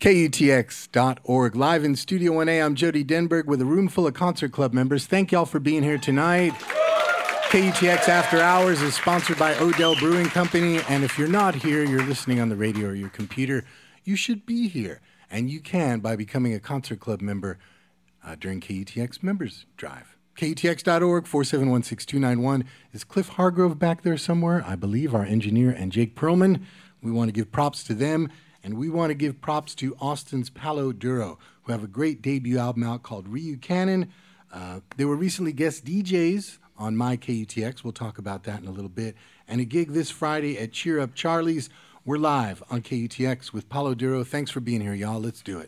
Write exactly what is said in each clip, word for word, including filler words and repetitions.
K U T X dot org. Live in Studio one A, I'm Jody Denberg with a room full of Concert Club members. Thank y'all for being here tonight. K U T X After Hours is sponsored by Odell Brewing Company, and if you're not here, you're listening on the radio or your computer, you should be here. And you can by becoming a Concert Club member uh, during K U T X Members Drive. K U T X dot org, four seven one, six two nine one. Is Cliff Hargrove back there somewhere? I believe our engineer, and Jake Perlman. We want to give props to them. And we want to give props to Austin's Palo Duro, who have a great debut album out called Ryu Cannon. Uh, they were recently guest D Js on My K U T X. We'll talk about that in a little bit. And a gig this Friday at Cheer Up Charlie's. We're live on K U T X with Palo Duro. Thanks for being here, y'all. Let's do it.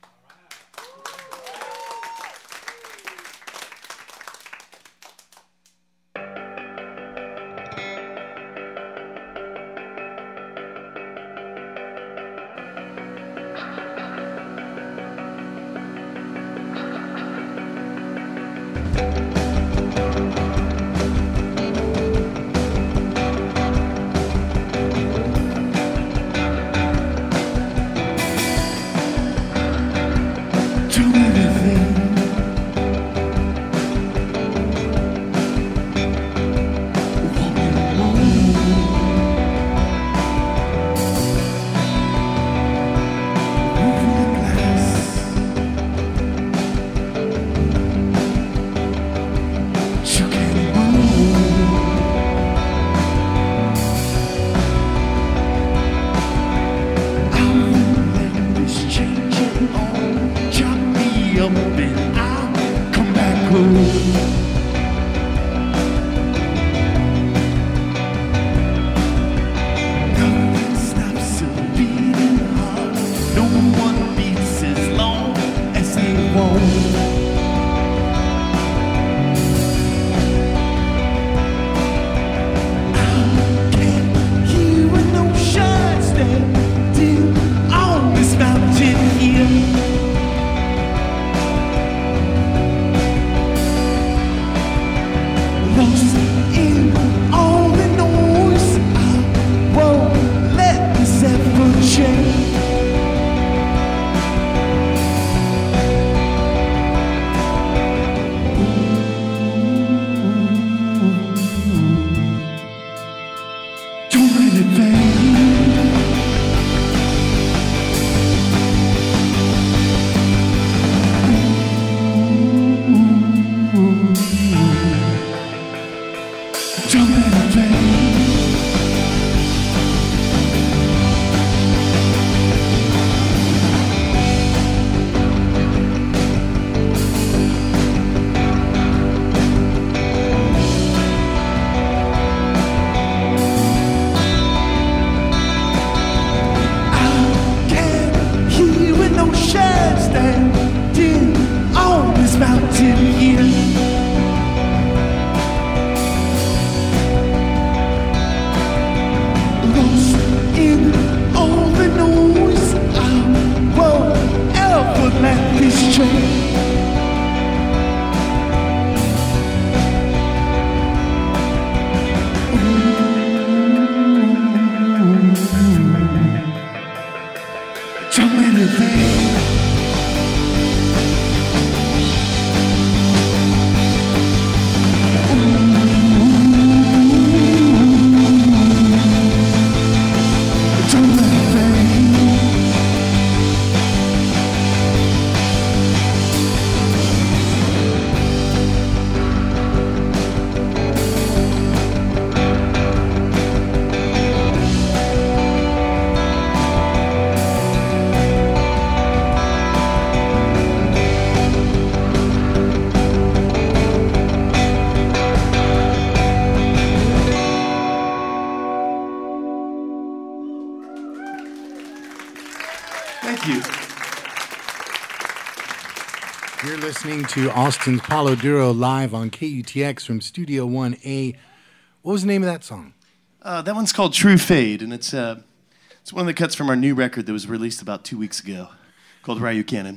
To Austin's Palo Duro live on K U T X from Studio one A. What was the name of that song? Uh, that one's called True Fade, and it's uh, it's one of the cuts from our new record that was released about two weeks ago, called Ryu Cannon.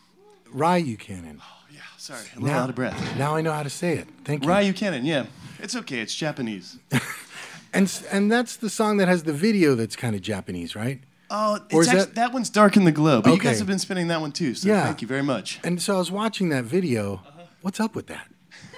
Ryu Cannon. Oh, yeah, sorry, I'm a little out of breath. Now I know how to say it. Thank you. Ryu Cannon, yeah. It's okay, it's Japanese. and and that's the song that has the video that's kind of Japanese, right? Oh, Or it's is actually, that- that one's Dark in the Glow, but you Okay. guys have been spinning that one too, so Yeah. thank you very much. And so I was watching that video. What's up with that?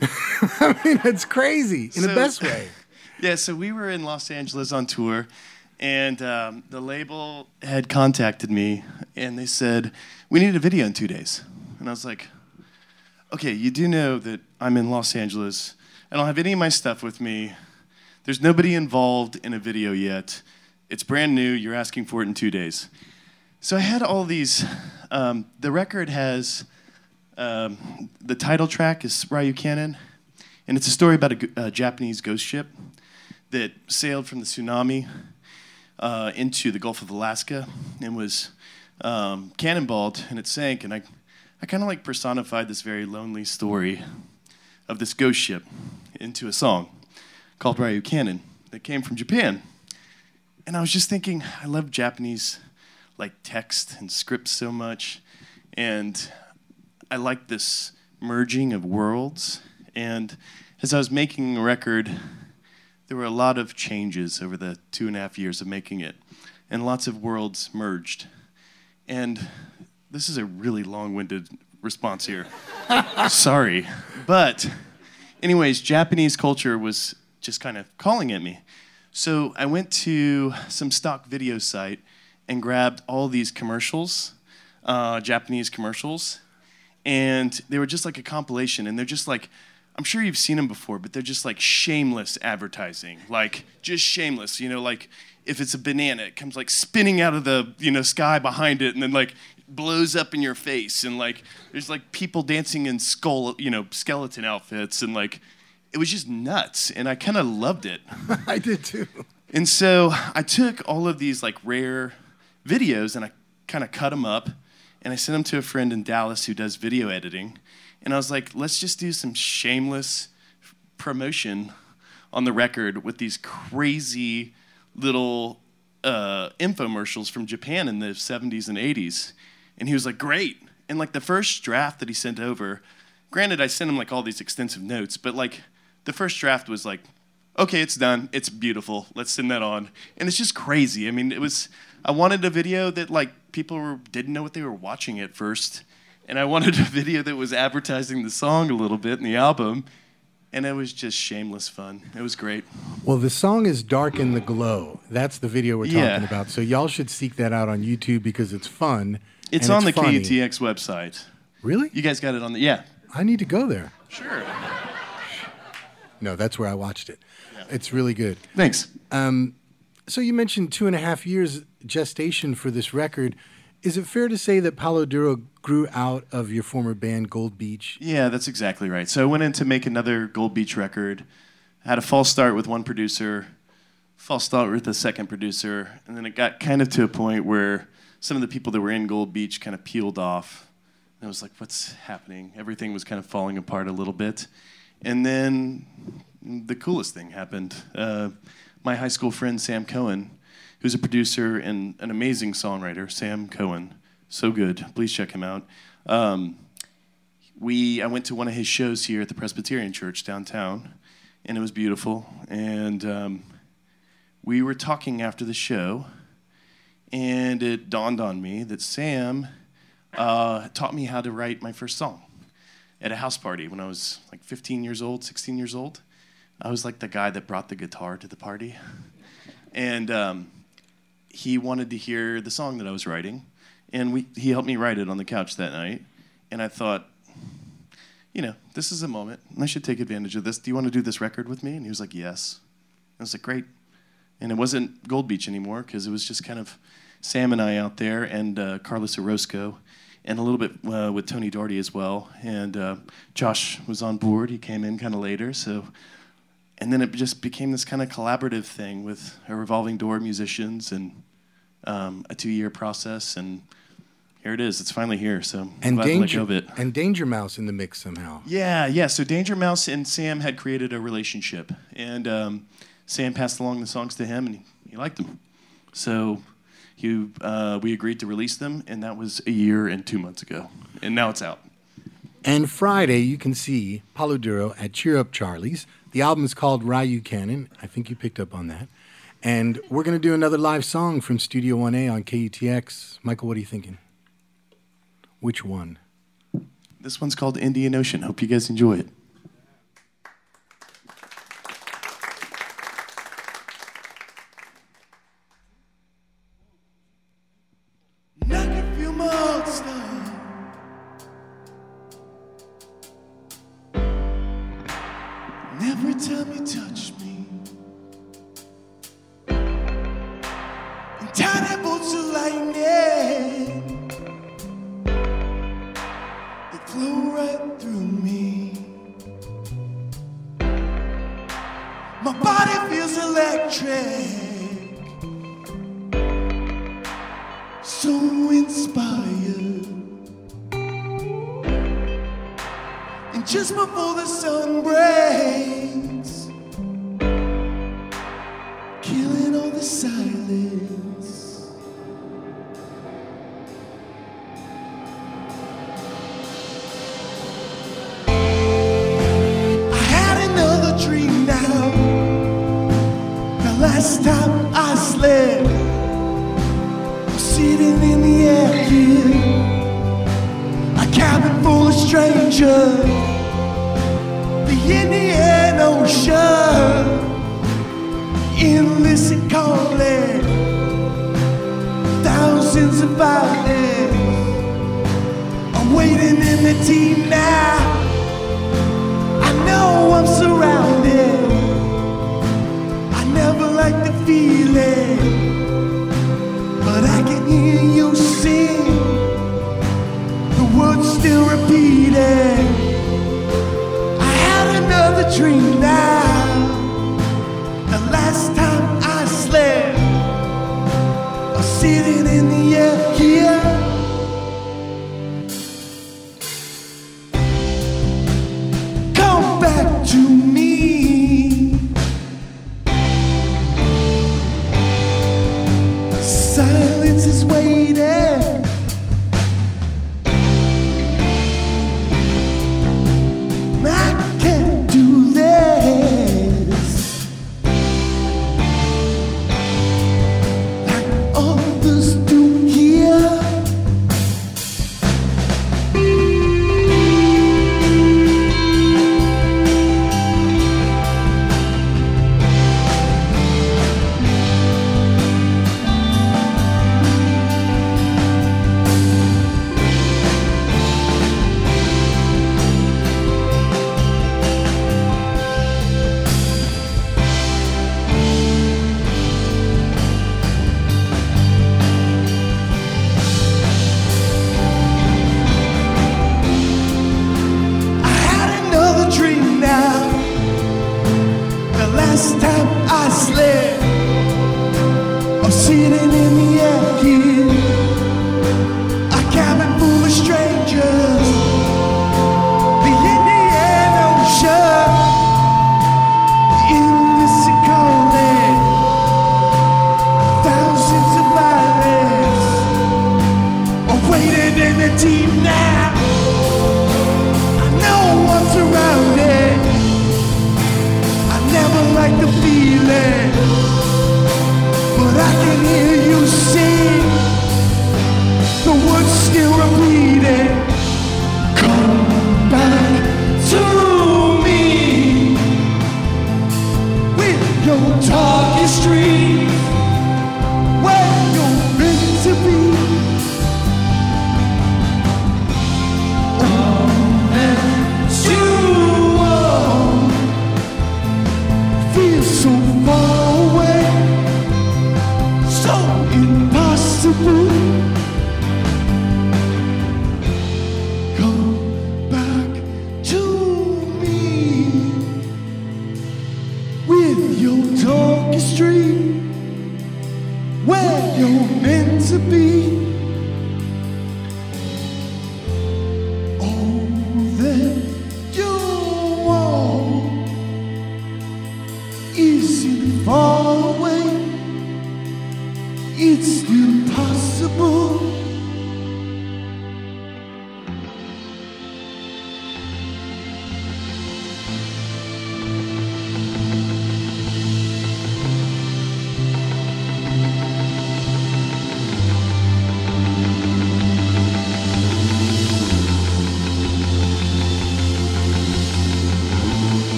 I mean, it's crazy in the So- best way. Yeah, so we were in Los Angeles on tour, and um, the label had contacted me, and they said, we need a video in two days. And I was like, okay, you do know that I'm in Los Angeles. I don't have any of my stuff with me. There's nobody involved in a video yet. It's brand new. You're asking for it in two days. So I had all these. Um, the record has um, the title track is Ryu Cannon, and it's a story about a, g- a Japanese ghost ship that sailed from the tsunami uh, into the Gulf of Alaska and was um, cannonballed, and it sank. And I, I kind of like personified this very lonely story of this ghost ship into a song called Ryu Cannon that came from Japan. And I was just thinking, I love Japanese like text and scripts so much, and I like this merging of worlds. And as I was making a record, there were a lot of changes over the two and a half years of making it, and lots of worlds merged. And this is a really long-winded response here. Sorry. But anyways, Japanese culture was just kind of calling at me. So I went to some stock video site and grabbed all these commercials, uh, Japanese commercials, and they were just like a compilation, and they're just like, I'm sure you've seen them before, but they're just like shameless advertising, like just shameless, you know, like if it's a banana, it comes like spinning out of the, you know, sky behind it and then like blows up in your face, and like there's like people dancing in skull, you know, skeleton outfits, and like it was just nuts, and I kind of loved it. I did too. And so I took all of these like rare videos and I kind of cut them up, and I sent them to a friend in Dallas who does video editing. And I was like, let's just do some shameless promotion on the record with these crazy little uh, infomercials from Japan in the seventies and eighties. And he was like, great. And like the first draft that he sent over, granted, I sent him like all these extensive notes, but like the first draft was like, okay, it's done. It's beautiful. Let's send that on. And it's just crazy. I mean, it was, I wanted a video that like people were, didn't know what they were watching at first. And I wanted a video that was advertising the song a little bit in the album. And it was just shameless fun. It was great. Well, the song is Dark in the Glow. That's the video we're talking Yeah. about. So y'all should seek that out on YouTube because it's fun. It's and on the funny. K U T X website. Really? You guys got it on the, yeah. I need to go there. Sure. No, that's where I watched it. It's really good. Thanks. So you mentioned two and a half years gestation for this record. Is it fair to say that Palo Duro grew out of your former band, Gold Beach? Yeah, that's exactly right. So I went in to make another Gold Beach record. I had a false start with one producer, false start with a second producer, and then it got kind of to a point where some of the people that were in Gold Beach kind of peeled off. And I was like, what's happening? Everything was kind of falling apart a little bit. And then the coolest thing happened. Uh, my high school friend, Sam Cohen, who's a producer and an amazing songwriter, Sam Cohen, so good. Please check him out. Um, we, I went to one of his shows here at the Presbyterian Church downtown, and it was beautiful. And um, we were talking after the show, and it dawned on me that Sam uh, taught me how to write my first song at a house party when I was like fifteen years old, sixteen years old. I was like the guy that brought the guitar to the party. And um, he wanted to hear the song that I was writing, and we, he helped me write it on the couch that night. And I thought, you know, this is a moment, and I should take advantage of this. Do you want to do this record with me? And he was like, yes. I was like, great. And it wasn't Gold Beach anymore, because it was just kind of Sam and I out there, and uh, Carlos Orozco, and a little bit uh, with Tony Doherty as well. And uh, Josh was on board. He came in kind of later. So, and then it just became this kind of collaborative thing with a revolving door of musicians and um, a two-year process. And here it is. It's finally here. So I'm And glad to let Danger go of it. and Danger Mouse in the mix somehow. Yeah, yeah. So Danger Mouse and Sam had created a relationship, and um, Sam passed along the songs to him, and he, he liked them. So he, uh, we agreed to release them, and that was a year and two months ago, and now it's out. And Friday, you can see Palo Duro at Cheer Up Charlie's. The album is called Ryu Cannon. I think you picked up on that. And we're going to do another live song from Studio one A on K U T X. Michael, what are you thinking? Which one? This one's called Indian Ocean. Hope you guys enjoy it. Knock a few more stars. Every time you touch me, in tiny bolts of lightning, they flow right through me. My body feels electric, so inspired. And just before the sun breaks, killing all the silence, I had another dream now. The last time I slept, I'm sitting in the air here, a cabin full of strangers, the Indian Ocean, endless and calling, thousands of violins are waiting in the deep now. I know I'm surrounded, I never liked the feeling, but I can hear you sing, the words still repeating. I had another dream now. The last time I slept, I was sitting in the air here. Come back to me. Silence is waiting. I can't do this like others do here. Last time I slept, I'm sitting in the air here, a cabin full of strangers, the Indian Ocean, endless and calling, thousands of violins are waiting in the deep now. I know I'm surrounded, never like the feeling, but I can hear you sing, the words still repeating. Come back to me with your talking streets, where you're meant to be. Oh, and you are feel so far away, so impossible.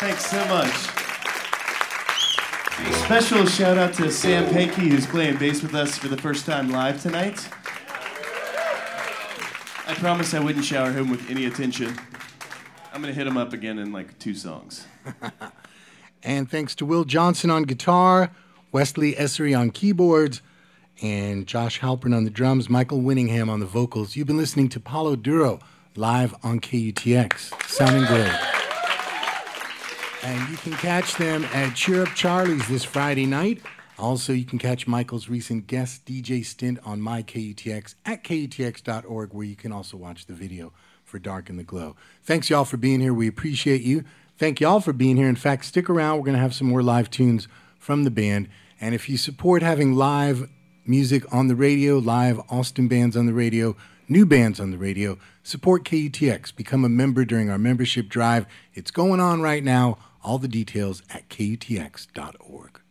Thanks so much. Special shout out to Sam Pankey, who's playing bass with us for the first time live tonight. I promised I wouldn't shower him with any attention. I'm going to hit him up again in like two songs. And thanks to Will Johnson on guitar, Wesley Essery on keyboards, and Josh Halpern on the drums, Michael Winningham on the vocals. You've been listening to Paulo Duro live on K U T X, sounding great. And you can catch them at Cheer Up Charlie's this Friday night. Also, you can catch Michael's recent guest D J stint on My K U T X at K U T X dot org, where you can also watch the video for Dark in the Glow. Thanks, y'all, for being here. We appreciate you. Thank y'all for being here. In fact, stick around. We're going to have some more live tunes from the band. And if you support having live music on the radio, live Austin bands on the radio, new bands on the radio, support K U T X. Become a member during our membership drive. It's going on right now. All the details at K U T X dot org.